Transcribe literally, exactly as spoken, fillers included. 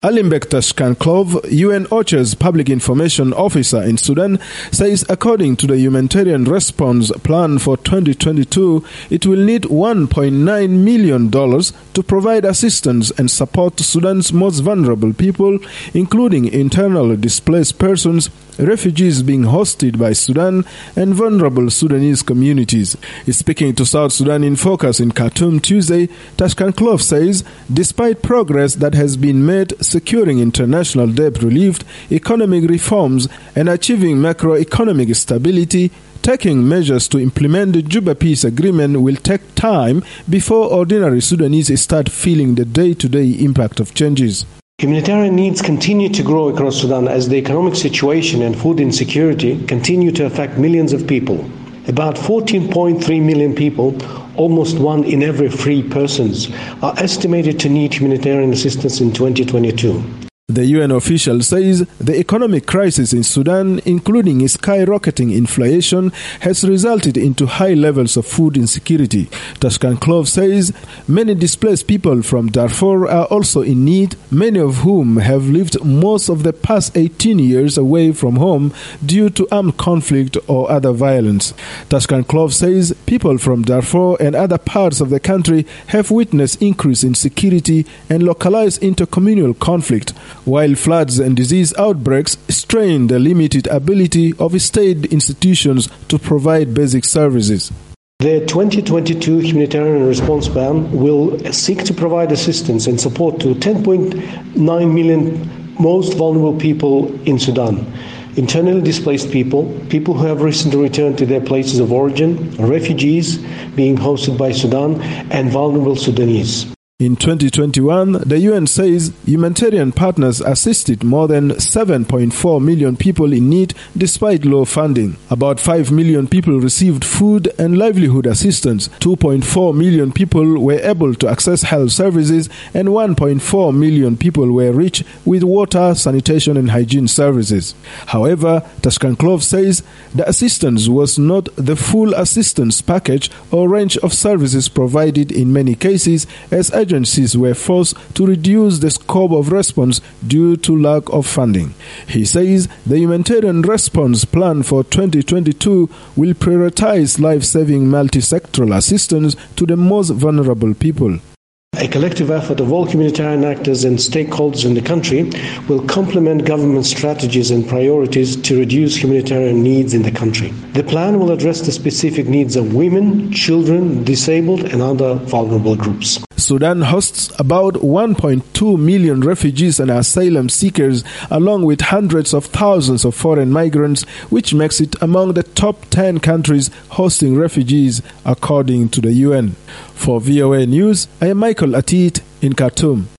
Alimbek Tashkanklov, U N OCHA's public information officer in Sudan, says according to the humanitarian response plan for twenty twenty-two, it will need one point nine million dollars to provide assistance and support to Sudan's most vulnerable people, including internally displaced persons, refugees being hosted by Sudan, and vulnerable Sudanese communities. Speaking to South Sudan in Focus in Khartoum Tuesday, Tashkanklov says despite progress that has been made securing international debt relief, economic reforms, and achieving macroeconomic stability, taking measures to implement the Juba Peace Agreement will take time before ordinary Sudanese start feeling the day-to-day impact of changes. Humanitarian needs continue to grow across Sudan as the economic situation and food insecurity continue to affect millions of people. About fourteen point three million people, almost one in every three persons, are estimated to need humanitarian assistance in twenty twenty-two. The U N official says the economic crisis in Sudan, including skyrocketing inflation, has resulted into high levels of food insecurity. Tashkanklov says many displaced people from Darfur are also in need, many of whom have lived most of the past eighteen years away from home due to armed conflict or other violence. Tashkanklov says people from Darfur and other parts of the country have witnessed increase in security and localized intercommunal conflict, while floods and disease outbreaks strain the limited ability of state institutions to provide basic services. The twenty twenty-two Humanitarian Response Plan will seek to provide assistance and support to ten point nine million most vulnerable people in Sudan. Internally displaced people, people who have recently returned to their places of origin, refugees being hosted by Sudan, and vulnerable Sudanese. In twenty twenty-one, the U N says humanitarian partners assisted more than seven point four million people in need despite low funding. About five million people received food and livelihood assistance, two point four million people were able to access health services, and one point four million people were rich with water, sanitation and hygiene services. However, Tashkanklov says the assistance was not the full assistance package or range of services provided in many cases, as agencies were forced to reduce the scope of response due to lack of funding. He says the humanitarian response plan for twenty twenty-two will prioritize life-saving multi-sectoral assistance to the most vulnerable people. A collective effort of all humanitarian actors and stakeholders in the country will complement government strategies and priorities to reduce humanitarian needs in the country. The plan will address the specific needs of women, children, disabled, and other vulnerable groups. Sudan hosts about one point two million refugees and asylum seekers, along with hundreds of thousands of foreign migrants, which makes it among the top ten countries hosting refugees, according to the U N. For V O A News, I am Michael Atit in Khartoum.